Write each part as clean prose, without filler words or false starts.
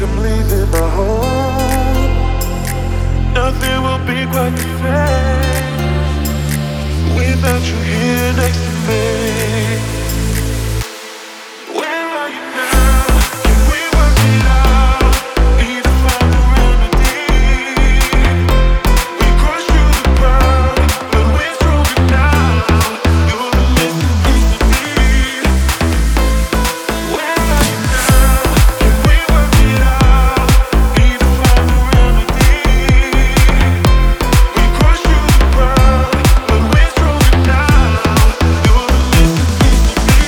I'm leaving my home. Nothing will be quite the same without you here next to me. Where are you now? Can we work it out? Need to find a remedy. We crushed through the ground, but we're stronger now. You're the missing piece of me. Where are you now? Can we work it out? Need to find a remedy. We crushed through the ground, but we're stronger now. You're the missing piece of me.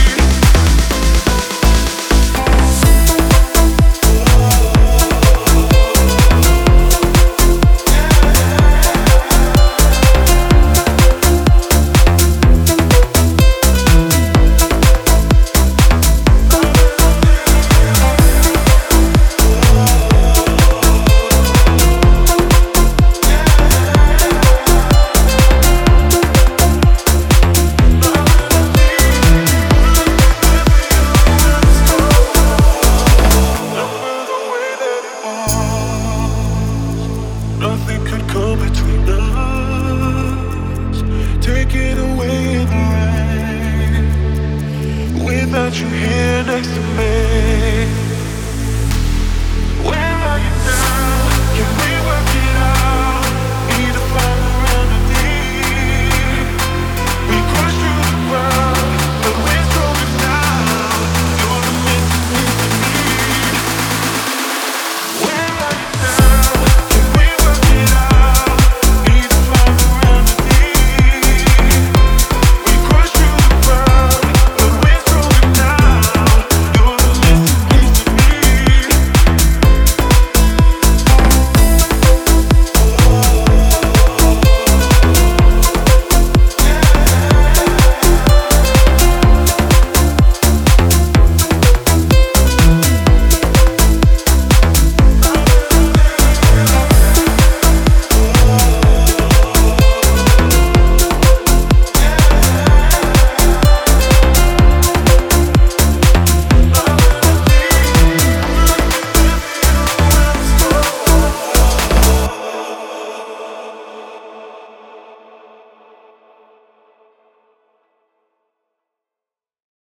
Nothing could go between us. Take it away in the rain. Without you here next to me.